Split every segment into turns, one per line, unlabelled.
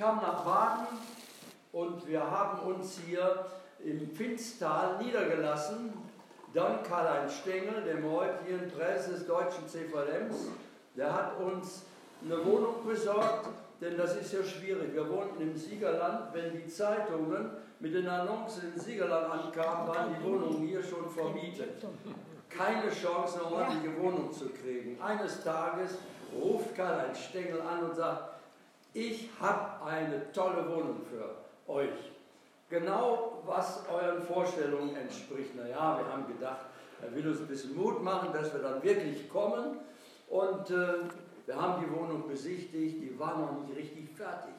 kam nach Baden und wir haben uns hier im Pfinztal niedergelassen. Dann Karl-Heinz Stengel, dem heute hier in Presse des deutschen CVMs, der hat uns eine Wohnung besorgt, denn das ist ja schwierig. Wir wohnten im Siegerland, wenn die Zeitungen mit den Annoncen im Siegerland ankamen, waren die Wohnungen hier schon vermietet. Keine Chance, eine ordentliche Wohnung zu kriegen. Eines Tages ruft Karl-Heinz Stengel an und sagt, ich habe eine tolle Wohnung für euch. Genau, was euren Vorstellungen entspricht. Naja, wir haben gedacht, er will uns ein bisschen Mut machen, dass wir dann wirklich kommen. Und wir haben die Wohnung besichtigt, die war noch nicht richtig fertig.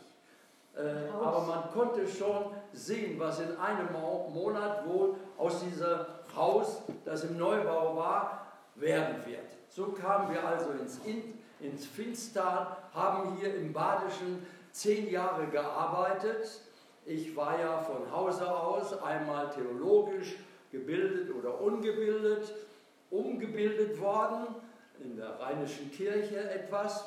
Aber man konnte schon sehen, was in einem Monat wohl aus diesem Haus, das im Neubau war, werden wird. So kamen wir also ins Pfinztal, haben hier im Badischen 10 Jahre gearbeitet. Ich war ja von Hause aus einmal theologisch gebildet oder ungebildet, umgebildet worden, in der Rheinischen Kirche etwas.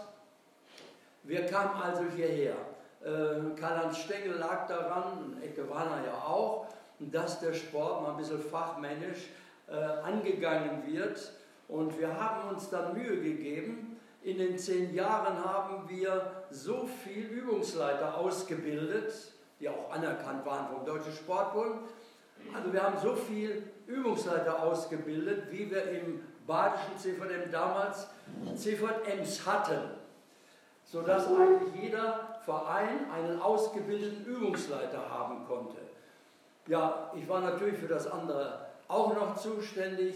Wir kamen also hierher. Karl-Heinz Stengel lag daran, Ecke Warner ja auch, dass der Sport mal ein bisschen fachmännisch angegangen wird. Und wir haben uns dann Mühe gegeben. In den 10 Jahren haben wir so viel Übungsleiter ausgebildet, die auch anerkannt waren vom Deutschen Sportbund. Also wir haben so viel Übungsleiter ausgebildet, wie wir im badischen CVM damals CVMs hatten, sodass eigentlich jeder Verein einen ausgebildeten Übungsleiter haben konnte. Ja, ich war natürlich für das andere auch noch zuständig,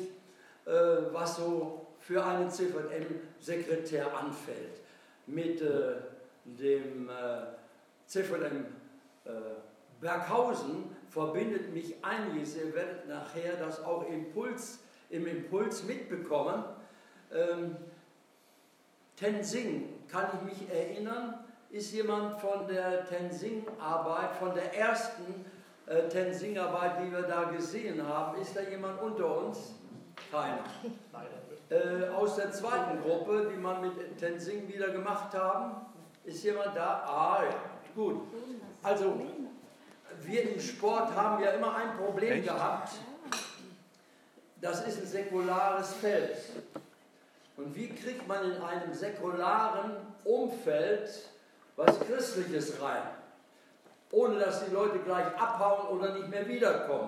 was so für einen CVM-Sekretär anfällt. Mit dem CVM Berghausen verbindet mich einiges. Ihr werdet nachher das auch im Impuls mitbekommen. Tenzing, kann ich mich erinnern, ist jemand von der Tenzing-Arbeit, von der ersten Tenzing-Arbeit, die wir da gesehen haben. Ist da jemand unter uns? Keiner. Aus der zweiten Gruppe, die wir mit Tenzing wieder gemacht haben, ist jemand da? Ah ja, gut. Also, wir im Sport haben ja immer ein Problem gehabt. Das ist ein säkulares Feld. Und wie kriegt man in einem säkularen Umfeld was Christliches rein, ohne dass die Leute gleich abhauen oder nicht mehr wiederkommen?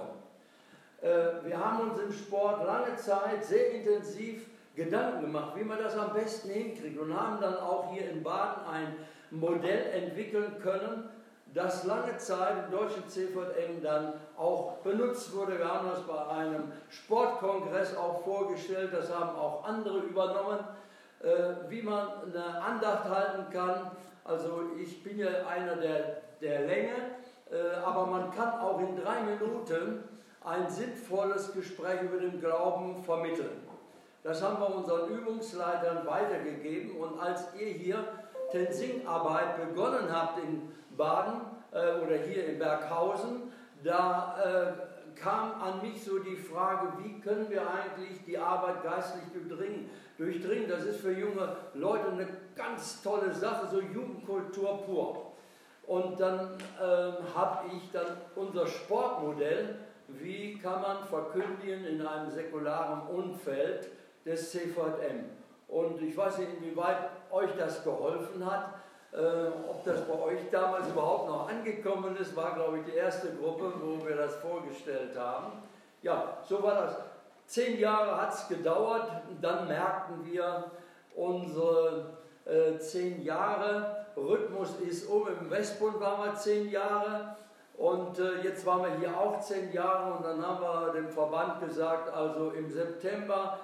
Wir haben uns im Sport lange Zeit sehr intensiv Gedanken gemacht, wie man das am besten hinkriegt und haben dann auch hier in Baden ein Modell entwickeln können, das lange Zeit im deutschen CVM dann auch benutzt wurde. Wir haben das bei einem Sportkongress auch vorgestellt, das haben auch andere übernommen, wie man eine Andacht halten kann. Also ich bin ja einer der Länge, aber man kann auch in 3 Minuten ein sinnvolles Gespräch über den Glauben vermitteln. Das haben wir unseren Übungsleitern weitergegeben und als ihr hier Tenzing-Arbeit begonnen habt in Baden oder hier in Berghausen, da kam an mich so die Frage, wie können wir eigentlich die Arbeit geistlich durchdringen. Das ist für junge Leute eine ganz tolle Sache, so Jugendkultur pur. Und dann habe ich dann unser Sportmodell, wie kann man verkündigen in einem säkularen Umfeld des CVM. Und ich weiß nicht, inwieweit euch das geholfen hat, ob das bei euch damals überhaupt noch angekommen ist, war, glaube ich, die erste Gruppe, wo wir das vorgestellt haben. Ja, so war das. 10 Jahre hat es gedauert, dann merkten wir, unsere 10 Jahre Rhythmus ist um. Im Westbund waren wir 10 Jahre und jetzt waren wir hier auch 10 Jahre und dann haben wir dem Verband gesagt, also im September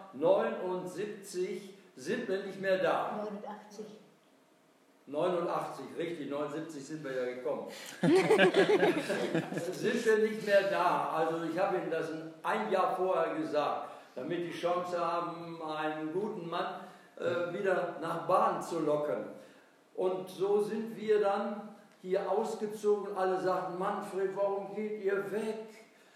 79 sind wir nicht mehr da. 89, richtig, 79 sind wir ja gekommen. Sind wir nicht mehr da. Also ich habe Ihnen das ein Jahr vorher gesagt, damit die Chance haben, einen guten Mann wieder nach Baden zu locken. Und so sind wir dann hier ausgezogen. Alle sagten, Manfred, warum geht ihr weg?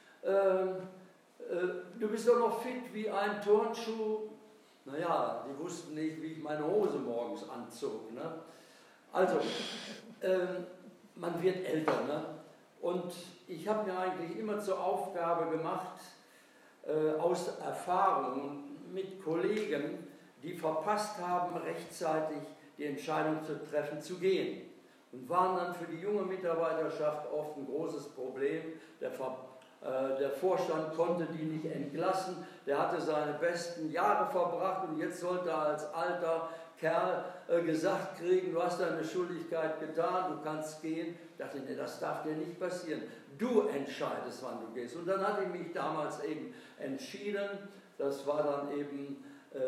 Du bist doch noch fit wie ein Turnschuh. Naja, die wussten nicht, wie ich meine Hose morgens anzog. Ne? Also, man wird älter, ne? Und ich habe mir eigentlich immer zur Aufgabe gemacht, aus Erfahrung mit Kollegen, die verpasst haben, rechtzeitig die Entscheidung zu treffen, zu gehen. Und waren dann für die junge Mitarbeiterschaft oft ein großes Problem. Der Vorstand konnte die nicht entlassen, der hatte seine besten Jahre verbracht und jetzt sollte er als alter Kerl gesagt kriegen, du hast deine Schuldigkeit getan, du kannst gehen. Ich dachte, nee, das darf dir nicht passieren. Du entscheidest, wann du gehst. Und dann hatte ich mich damals eben entschieden, das war dann eben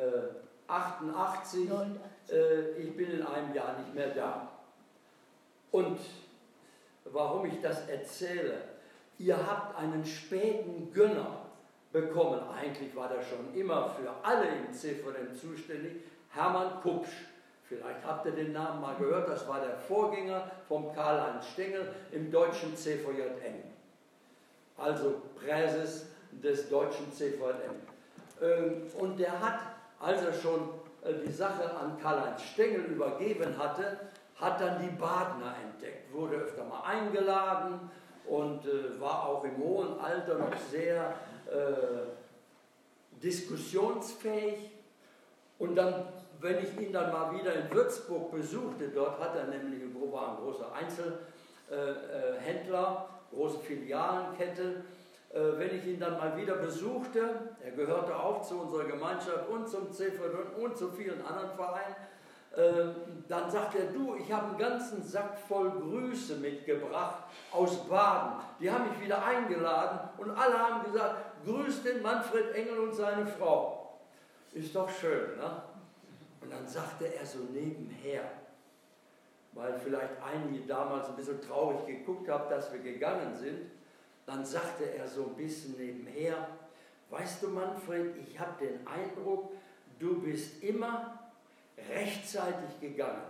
88, ich bin in einem Jahr nicht mehr da. Und warum ich das erzähle, ihr habt einen späten Gönner bekommen, eigentlich war der schon immer für alle im CVM zuständig, Hermann Kupsch. Vielleicht habt ihr den Namen mal gehört, das war der Vorgänger von Karl-Heinz Stengel im deutschen CVJM. Also Präses des deutschen CVJM. Und der hat, als er schon die Sache an Karl-Heinz Stengel übergeben hatte, hat dann die Badner entdeckt, wurde öfter mal eingeladen und war auch im hohen Alter noch sehr diskussionsfähig. Und dann, wenn ich ihn dann mal wieder in Würzburg besuchte, dort hat er nämlich war ein großer Einzelhändler, große Filialenkette, wenn ich ihn dann mal wieder besuchte, er gehörte auch zu unserer Gemeinschaft und zum CVJM und zu vielen anderen Vereinen, dann sagt er, du, ich habe einen ganzen Sack voll Grüße mitgebracht aus Baden. Die haben mich wieder eingeladen und alle haben gesagt, grüß den Manfred Engel und seine Frau. Ist doch schön, ne? Und dann sagte er so nebenher, weil vielleicht einige damals ein bisschen traurig geguckt haben, dass wir gegangen sind, dann sagte er so ein bisschen nebenher, weißt du Manfred, ich habe den Eindruck, du bist immer rechtzeitig gegangen.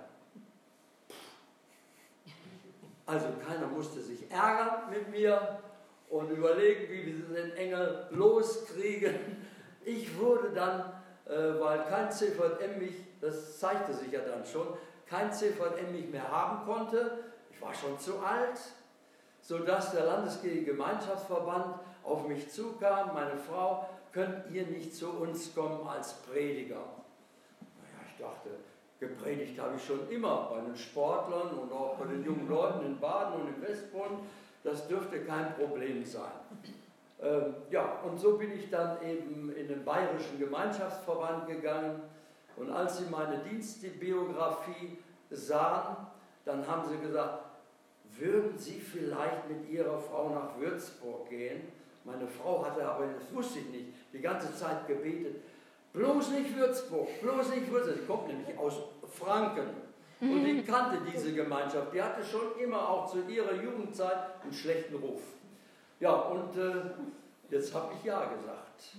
Also keiner musste sich ärgern mit mir und überlegen, wie wir den Engel loskriegen. Ich wurde dann, weil kein CVJM mich, das zeigte sich ja dann schon, kein CVJM mich mehr haben konnte, ich war schon zu alt, sodass der Landeskirchliche Gemeinschaftsverband auf mich zukam, meine Frau, könnt ihr nicht zu uns kommen als Prediger? Naja, ich dachte, gepredigt habe ich schon immer bei den Sportlern und auch bei den jungen Leuten in Baden und im Westbund, das dürfte kein Problem sein. Ja, und so bin ich dann eben in den Bayerischen Gemeinschaftsverband gegangen und als sie meine Dienstbiografie sahen, dann haben sie gesagt, würden Sie vielleicht mit Ihrer Frau nach Würzburg gehen? Meine Frau hatte aber, das wusste ich nicht, die ganze Zeit gebetet, bloß nicht Würzburg, bloß nicht Würzburg. Sie kommt nämlich aus Franken und die kannte diese Gemeinschaft. Die hatte schon immer auch zu ihrer Jugendzeit einen schlechten Ruf. Ja, und jetzt habe ich ja gesagt.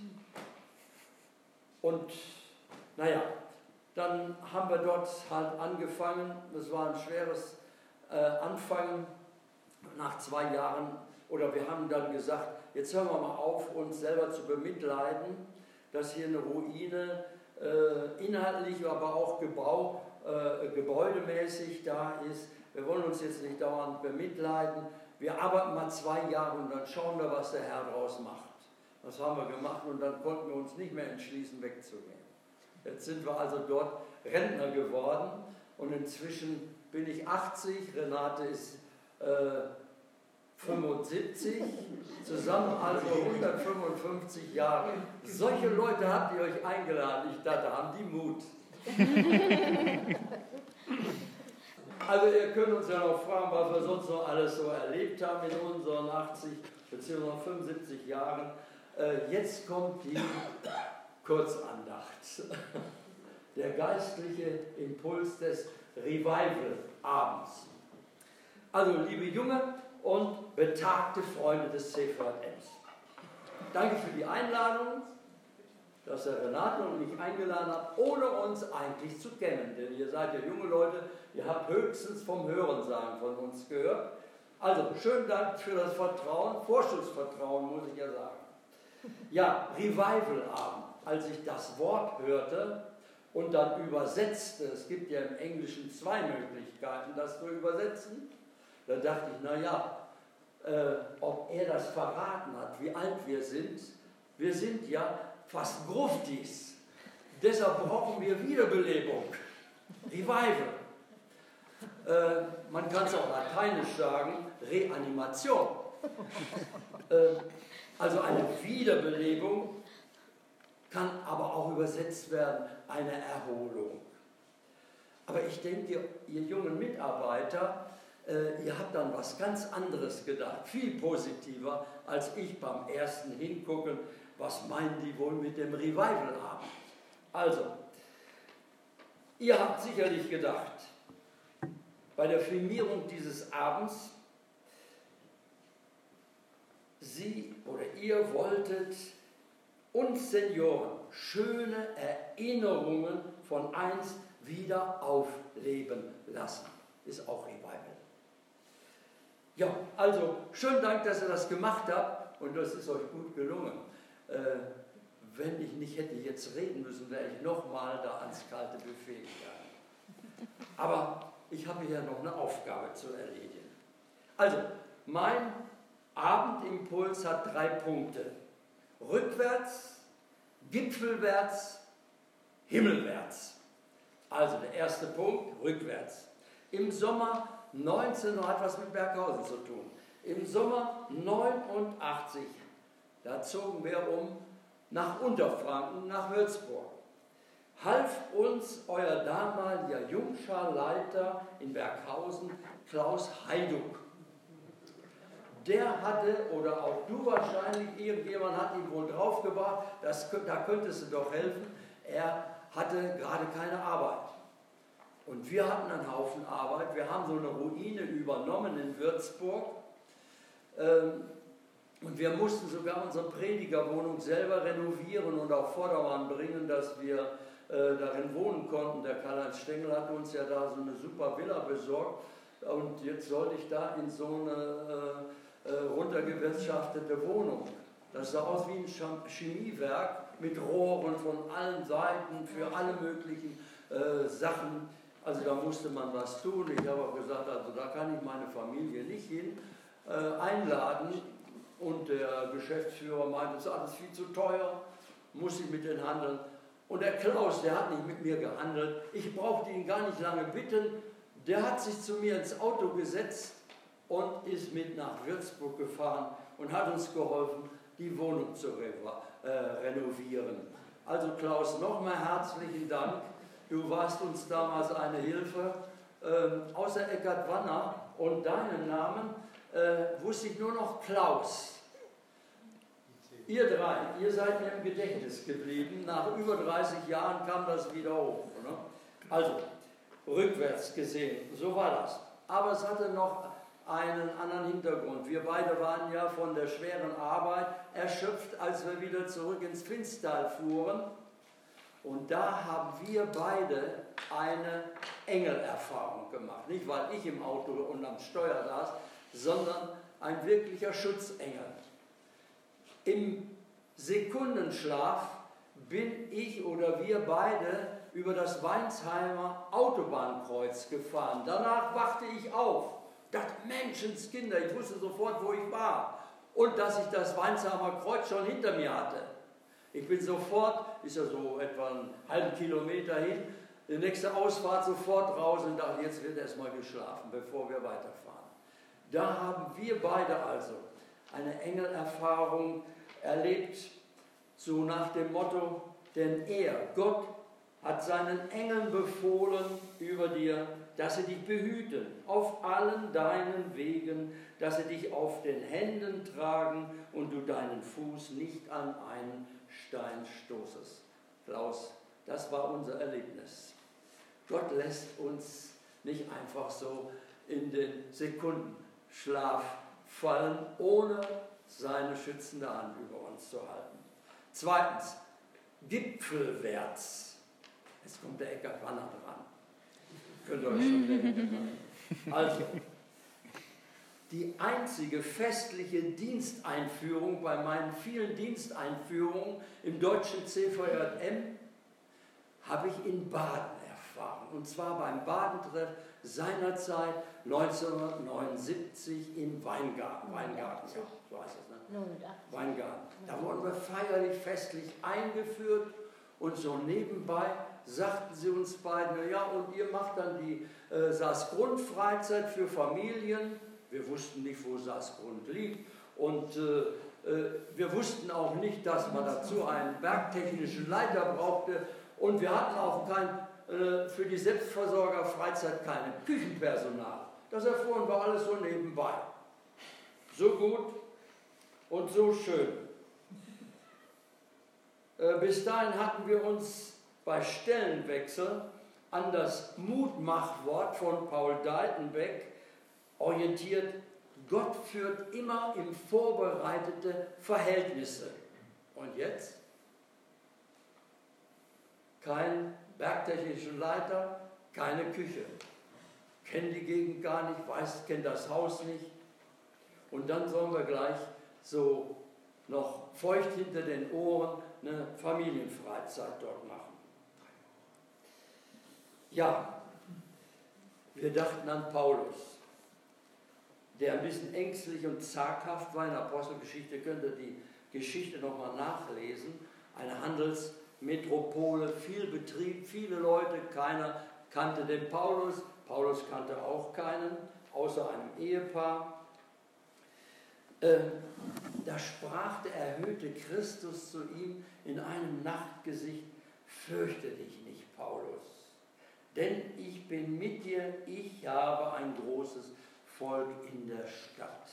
Und naja, dann haben wir dort halt angefangen. Das war ein schweres Anfangen nach 2 Jahren. Oder wir haben dann gesagt, jetzt hören wir mal auf, uns selber zu bemitleiden, dass hier eine Ruine inhaltlich, aber auch gebäudemäßig da ist. Wir wollen uns jetzt nicht dauernd bemitleiden. Wir arbeiten mal 2 Jahre und dann schauen wir, was der Herr daraus macht. Das haben wir gemacht und dann konnten wir uns nicht mehr entschließen, wegzugehen. Jetzt sind wir also dort Rentner geworden und inzwischen bin ich 80, Renate ist 75, zusammen also 155 Jahre. Solche Leute habt ihr euch eingeladen, ich dachte, haben die Mut. Also ihr könnt uns ja noch fragen, was wir sonst noch alles so erlebt haben in unseren 80 bzw. 75 Jahren. Jetzt kommt die Kurzandacht. Der geistliche Impuls des Revival-Abends. Also liebe junge und betagte Freunde des CVJMs. Danke für die Einladung, dass ihr Renate und mich eingeladen habt, ohne uns eigentlich zu kennen. Denn ihr seid ja junge Leute, ihr habt höchstens vom Hörensagen von uns gehört. Also schönen Dank für das Vertrauen, Vorschussvertrauen muss ich ja sagen. Ja, Revival-Abend. Als ich das Wort hörte und dann übersetzte, es gibt ja im Englischen 2 Möglichkeiten, das zu übersetzen, Da dachte ich, naja, ob er das verraten hat, wie alt wir sind ja fast Gruftis. Deshalb brauchen wir Wiederbelebung, Revival. Man kann es auch lateinisch sagen, Reanimation. Also eine Wiederbelebung kann aber auch übersetzt werden, eine Erholung. Aber ich denke, ihr jungen Mitarbeiter, ihr habt dann was ganz anderes gedacht, viel positiver als ich beim ersten Hingucken, was meinen die wohl mit dem Revival-Abend? Also, ihr habt sicherlich gedacht, bei der Filmierung dieses Abends, Sie oder ihr wolltet uns Senioren schöne Erinnerungen von einst wieder aufleben lassen. Ist auch Revival. Ja, also schönen Dank, dass ihr das gemacht habt und das ist euch gut gelungen. Wenn ich nicht hätte jetzt reden müssen, wäre ich nochmal da ans kalte Buffet gegangen. Aber ich habe hier noch eine Aufgabe zu erledigen. Also, mein Abendimpuls hat 3 Punkte. Rückwärts, gipfelwärts, himmelwärts. Also der erste Punkt, rückwärts. Im Sommer 19, hat was mit Berghausen zu tun. Im Sommer 89, da zogen wir nach Unterfranken, nach Würzburg. Half uns euer damaliger Jungscharleiter in Berghausen, Klaus Heiduk. Der hatte, oder auch du wahrscheinlich, irgendjemand hat ihn wohl draufgebracht, da könntest du doch helfen, er hatte gerade keine Arbeit. Und wir hatten einen Haufen Arbeit, wir haben so eine Ruine übernommen in Würzburg und wir mussten sogar unsere Predigerwohnung selber renovieren und auf Vordermann bringen, dass wir darin wohnen konnten. Der Karl-Heinz Stengel hat uns ja da so eine super Villa besorgt und jetzt sollte ich da in so eine runtergewirtschaftete Wohnung. Das sah aus wie ein Chemiewerk mit Rohren von allen Seiten für alle möglichen Sachen. Also da musste man was tun. Ich habe auch gesagt, also da kann ich meine Familie nicht hin einladen. Und der Geschäftsführer meinte, das ist alles viel zu teuer, muss ich mit denen handeln. Und der Klaus, der hat nicht mit mir gehandelt. Ich brauchte ihn gar nicht lange bitten. Der hat sich zu mir ins Auto gesetzt und ist mit nach Würzburg gefahren und hat uns geholfen, die Wohnung zu renovieren. Also Klaus, nochmal herzlichen Dank. Du warst uns damals eine Hilfe. Außer Eckhard Wanner und deinen Namen wusste ich nur noch Klaus. Ihr 3, ihr seid mir im Gedächtnis geblieben. Nach über 30 Jahren kam das wieder hoch. Ne? Also, rückwärts gesehen, so war das. Aber es hatte noch einen anderen Hintergrund. Wir beide waren ja von der schweren Arbeit erschöpft, als wir wieder zurück ins Finstal fuhren. Und da haben wir beide eine Engelerfahrung gemacht. Nicht, weil ich im Auto und am Steuer saß, sondern ein wirklicher Schutzengel. Im Sekundenschlaf bin ich oder wir beide über das Weinsheimer Autobahnkreuz gefahren. Danach wachte ich auf. Dachte, Menschenskinder, ich wusste sofort, wo ich war. Und dass ich das Weinsheimer Kreuz schon hinter mir hatte. Ich bin sofort, ist ja so etwa einen halben Kilometer hin, die nächste Ausfahrt sofort raus und dachte, jetzt wird erstmal geschlafen, bevor wir weiterfahren. Da haben wir beide also eine Engelerfahrung erlebt, so nach dem Motto, denn Gott, hat seinen Engeln befohlen über dir, dass sie dich behüten auf allen deinen Wegen, dass sie dich auf den Händen tragen und du deinen Fuß nicht an einen Stein stoßest. Klaus, das war unser Erlebnis. Gott lässt uns nicht einfach so in den Sekundenschlaf fallen, ohne seine schützende Hand über uns zu halten. Zweitens, gipfelwärts. Jetzt kommt der Eckhard Wanner dran. Könnt ihr euch schon denken. Also, die einzige festliche Diensteinführung bei meinen vielen Diensteinführungen im deutschen CVJM habe ich in Baden erfahren. waren. Und zwar beim Badentreff seinerzeit 1979 in Weingarten. Weingarten, ja, so heißt es, ne?
89.
Weingarten. Da wurden wir feierlich, festlich eingeführt und so nebenbei sagten sie uns beiden, ja, und ihr macht dann die Saasgrund-Freizeit für Familien. Wir wussten nicht, wo Saasgrund liegt und wir wussten auch nicht, dass man dazu einen bergtechnischen Leiter brauchte und wir hatten auch für die Selbstversorger-Freizeit kein Küchenpersonal. Das erfuhren wir alles so nebenbei. So gut und so schön. Bis dahin hatten wir uns bei Stellenwechsel an das Mutmachwort von Paul Deitenbeck orientiert: Gott führt immer in vorbereitete Verhältnisse. Und jetzt? Kein bergtechnischen Leiter, keine Küche. Kennt die Gegend gar nicht, kennt das Haus nicht. Und dann sollen wir gleich so noch feucht hinter den Ohren eine Familienfreizeit dort machen. Ja, wir dachten an Paulus, der ein bisschen ängstlich und zaghaft war. In der Apostelgeschichte könnt ihr die Geschichte nochmal nachlesen. Eine Handelsmetropole, viel Betrieb, viele Leute, keiner kannte den Paulus. Paulus kannte auch keinen, außer einem Ehepaar. Da sprach der erhöhte Christus zu ihm in einem Nachtgesicht: Fürchte dich nicht, Paulus, denn ich bin mit dir, ich habe ein großes Volk in der Stadt.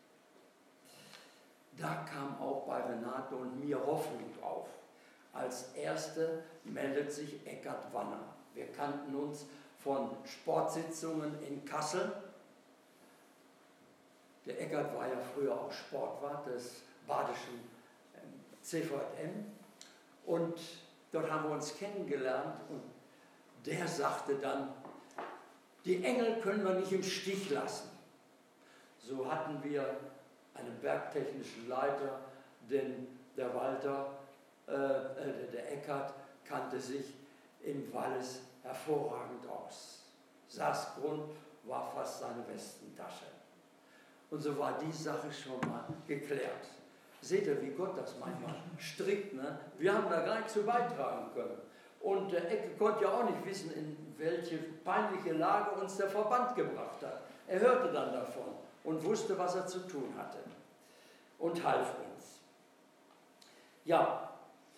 Da kam auch bei Renate und mir Hoffnung auf. Als Erste meldet sich Eckart Wanner. Wir kannten uns von Sportsitzungen in Kassel. Der Eckart war ja früher auch Sportwart des badischen CVM. Und dort haben wir uns kennengelernt und der sagte dann, die Engel können wir nicht im Stich lassen. So hatten wir einen bergtechnischen Leiter, denn der Walter, der Eckart, kannte sich im Wallis hervorragend aus. Saasgrund war fast seine Westentasche. Und so war die Sache schon mal geklärt. Seht ihr, wie Gott das manchmal strickt, ne? Wir haben da gar nichts zu beitragen können. Und der Ecke konnte ja auch nicht wissen, in welche peinliche Lage uns der Verband gebracht hat. Er hörte dann davon und wusste, was er zu tun hatte. Und half uns. Ja,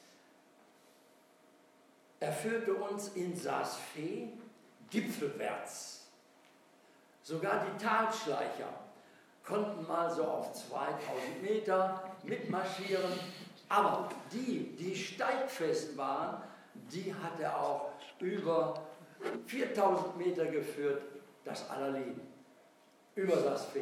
er führte uns in Saas-Fee gipfelwärts. Sogar die Talschleicher konnten mal so auf 2000 Meter mitmarschieren. Aber die steigfest waren, die hat er auch über 4000 Meter geführt, das Allerlin. Über Saas-Fee.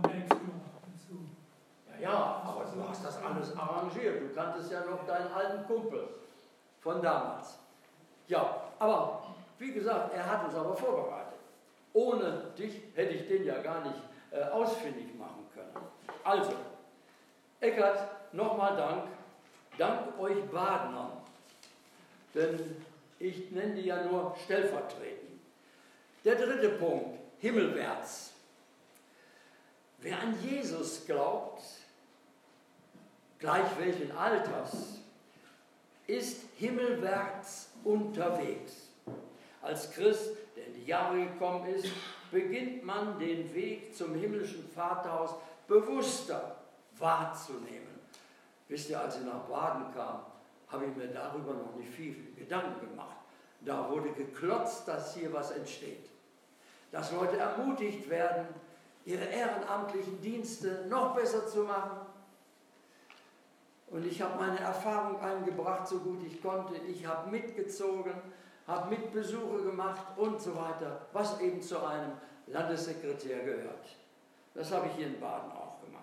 Ja, aber du hast das alles arrangiert. Du kanntest ja noch deinen alten Kumpel von damals. Ja, aber wie gesagt, er hat uns aber vorbereitet. Ohne dich hätte ich den ja gar nicht ausfindig machen können. Also, Eckart, nochmal Dank. Dank euch Badenern. Denn ich nenne die ja nur stellvertretend. Der dritte Punkt, himmelwärts. Wer an Jesus glaubt, gleich welchen Alters, ist himmelwärts unterwegs. Als Christ, der in die Jahre gekommen ist, beginnt man den Weg zum himmlischen Vaterhaus bewusster wahrzunehmen. Wisst ihr, als ich nach Baden kam, habe ich mir darüber noch nicht viel Gedanken gemacht. Da wurde geklotzt, dass hier was entsteht. Dass Leute ermutigt werden, ihre ehrenamtlichen Dienste noch besser zu machen. Und ich habe meine Erfahrung eingebracht, so gut ich konnte. Ich habe mitgezogen, habe Mitbesuche gemacht und so weiter, was eben zu einem Landessekretär gehört. Das habe ich hier in Baden auch gemacht.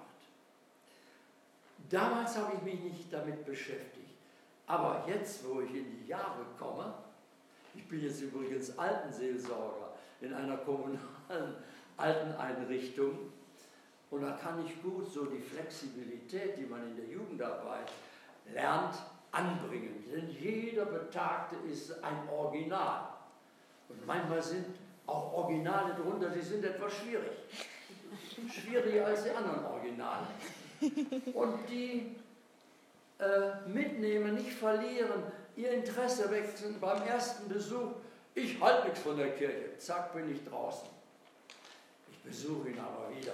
Damals habe ich mich nicht damit beschäftigt. Aber jetzt, wo ich in die Jahre komme, ich bin jetzt übrigens Altenseelsorger in einer kommunalen Alteneinrichtung, und da kann ich gut so die Flexibilität, die man in der Jugendarbeit lernt, anbringen. Denn jeder Betagte ist ein Original. Und manchmal sind auch Originale drunter, die sind etwas schwierig. Schwieriger als die anderen Originale. Und die mitnehmen, nicht verlieren, ihr Interesse wechseln beim ersten Besuch. Ich halte nichts von der Kirche. Zack, bin ich draußen. Ich besuche ihn aber wieder.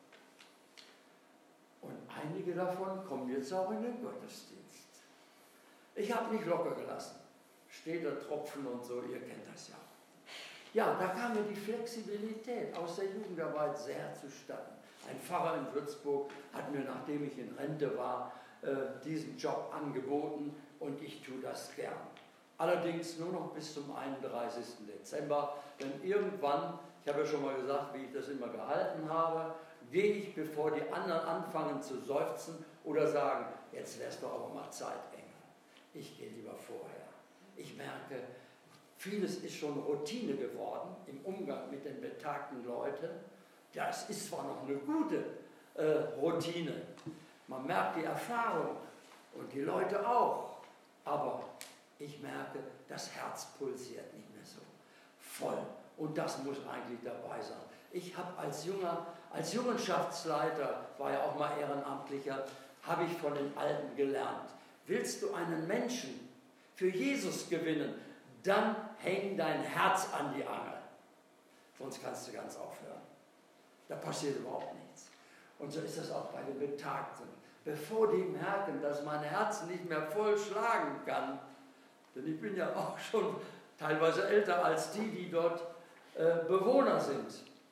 Und einige davon kommen jetzt auch in den Gottesdienst. Ich habe nicht locker gelassen. Steht der Tropfen und so, ihr kennt das ja. Ja, da kam mir die Flexibilität aus der Jugendarbeit sehr zustatten. Ein Pfarrer in Würzburg hat mir, nachdem ich in Rente war, diesen Job angeboten und ich tue das gern. Allerdings nur noch bis zum 31. Dezember, denn irgendwann, ich habe ja schon mal gesagt, wie ich das immer gehalten habe, gehe ich, bevor die anderen anfangen zu seufzen oder sagen, jetzt wär's doch aber mal Zeit, Engel. Ich gehe lieber vorher. Ich merke, vieles ist schon Routine geworden im Umgang mit den betagten Leuten. Ja, es ist zwar noch eine gute Routine, man merkt die Erfahrung und die Leute auch, aber ich merke, das Herz pulsiert nicht mehr so voll und das muss eigentlich dabei sein. Ich habe als Jungenschaftsleiter, war ja auch mal Ehrenamtlicher, habe ich von den Alten gelernt. Willst du einen Menschen für Jesus gewinnen, dann häng dein Herz an die Angel. Sonst kannst du ganz aufhören. Da passiert überhaupt nichts. Und so ist das auch bei den Betagten. Bevor die merken, dass mein Herz nicht mehr voll schlagen kann, denn ich bin ja auch schon teilweise älter als die dort Bewohner sind.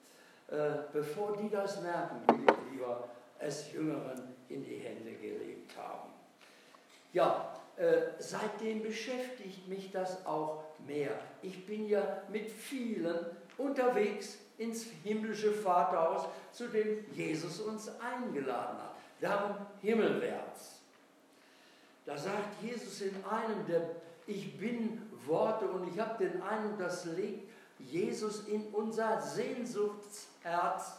Bevor die das merken, will ich lieber es Jüngeren in die Hände gelegt haben. Ja, seitdem beschäftigt mich das auch mehr. Ich bin ja mit vielen unterwegs ins himmlische Vaterhaus, zu dem Jesus uns eingeladen hat. Darum himmelwärts. Da sagt Jesus in einem der Ich bin Worte und ich habe den Eindruck, das legt Jesus in unser Sehnsuchtsherz.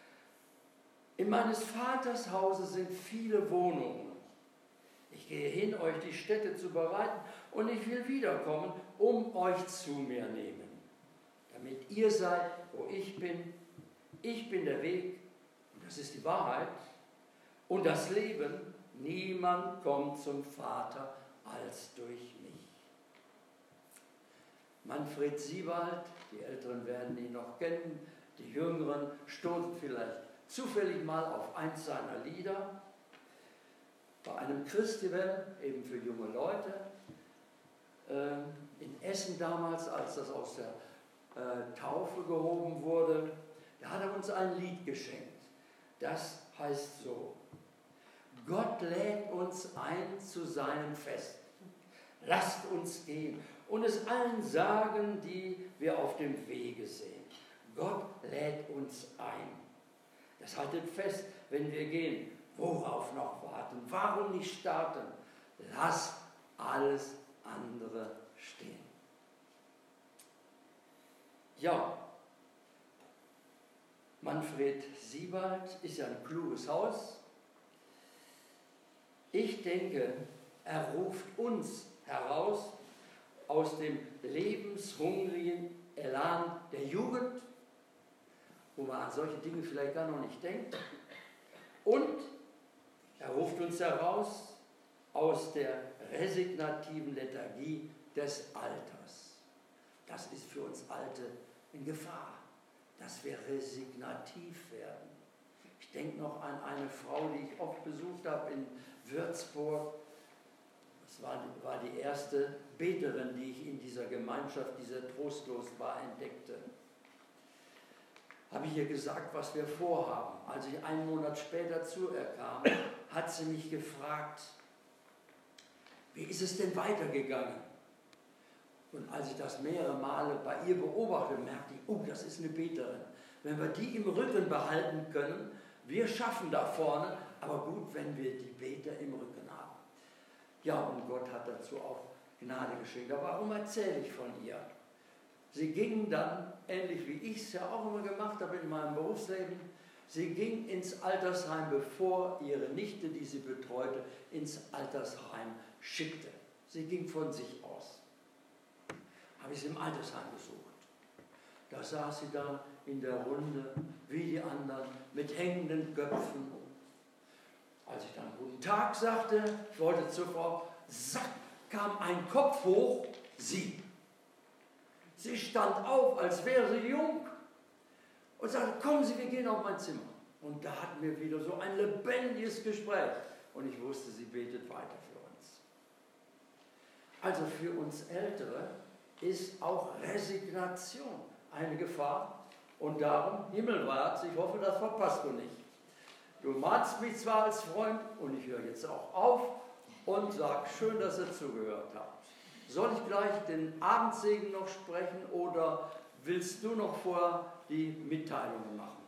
In meines Vaters Hause sind viele Wohnungen. Ich gehe hin, euch die Stätte zu bereiten und ich will wiederkommen, um euch zu mir nehmen, damit ihr seid, wo ich bin. Ich bin der Weg, und das ist die Wahrheit, und das Leben. Niemand kommt zum Vater als durch mich. Manfred Siebald, die Älteren werden ihn noch kennen, die Jüngeren stoßen vielleicht zufällig mal auf eins seiner Lieder. Bei einem Christiwell, eben für junge Leute, in Essen damals, als das aus der Taufe gehoben wurde, da hat er uns ein Lied geschenkt. Das heißt so: Gott lädt uns ein zu seinem Fest. Lasst uns gehen und es allen sagen, die wir auf dem Wege sehen. Gott lädt uns ein. Das haltet fest, wenn wir gehen. Worauf noch warten? Warum nicht starten? Lass alles andere stehen. Ja, Manfred Siebald ist ja ein kluges Haus. Ich denke, er ruft uns heraus aus dem lebenshungrigen Elan der Jugend, wo man an solche Dinge vielleicht gar noch nicht denkt. Und er ruft uns heraus aus der resignativen Lethargie des Alters. Das ist für uns Alte in Gefahr, dass wir resignativ werden. Ich denke noch an eine Frau, die ich oft besucht habe in Würzburg. Das war die erste Beterin, die ich in dieser Gemeinschaft, die sehr trostlos war, entdeckte. Habe ich ihr gesagt, was wir vorhaben. Als ich einen Monat später zu ihr kam, hat sie mich gefragt, wie ist es denn weitergegangen? Und als ich das mehrere Male bei ihr beobachte, merkte ich, oh, das ist eine Beterin. Wenn wir die im Rücken behalten können, wir schaffen da vorne, aber gut, wenn wir die Beter im Rücken haben. Ja, und Gott hat dazu auch Gnade geschenkt. Aber warum erzähle ich von ihr? Sie ging dann, ähnlich wie ich es ja auch immer gemacht habe in meinem Berufsleben, sie ging ins Altersheim, bevor ihre Nichte, die sie betreute, ins Altersheim schickte. Sie ging von sich aus. Habe ich sie im Altersheim besucht. Da saß sie dann in der Runde, wie die anderen, mit hängenden Köpfen. Als ich dann guten Tag sagte, ich wollte zur Frau, zack, kam ein Kopf hoch, sie. Sie stand auf, als wäre sie jung und sagte, kommen Sie, wir gehen auf mein Zimmer. Und da hatten wir wieder so ein lebendiges Gespräch. Und ich wusste, sie betet weiter für uns. Also für uns Ältere ist auch Resignation eine Gefahr. Und darum, himmelwärts, ich hoffe, das verpasst du nicht. Du mahnst mich zwar als Freund und ich höre jetzt auch auf und sage, schön, dass ihr zugehört habt. Soll ich gleich den Abendsegen noch sprechen oder willst du noch vorher die Mitteilungen machen?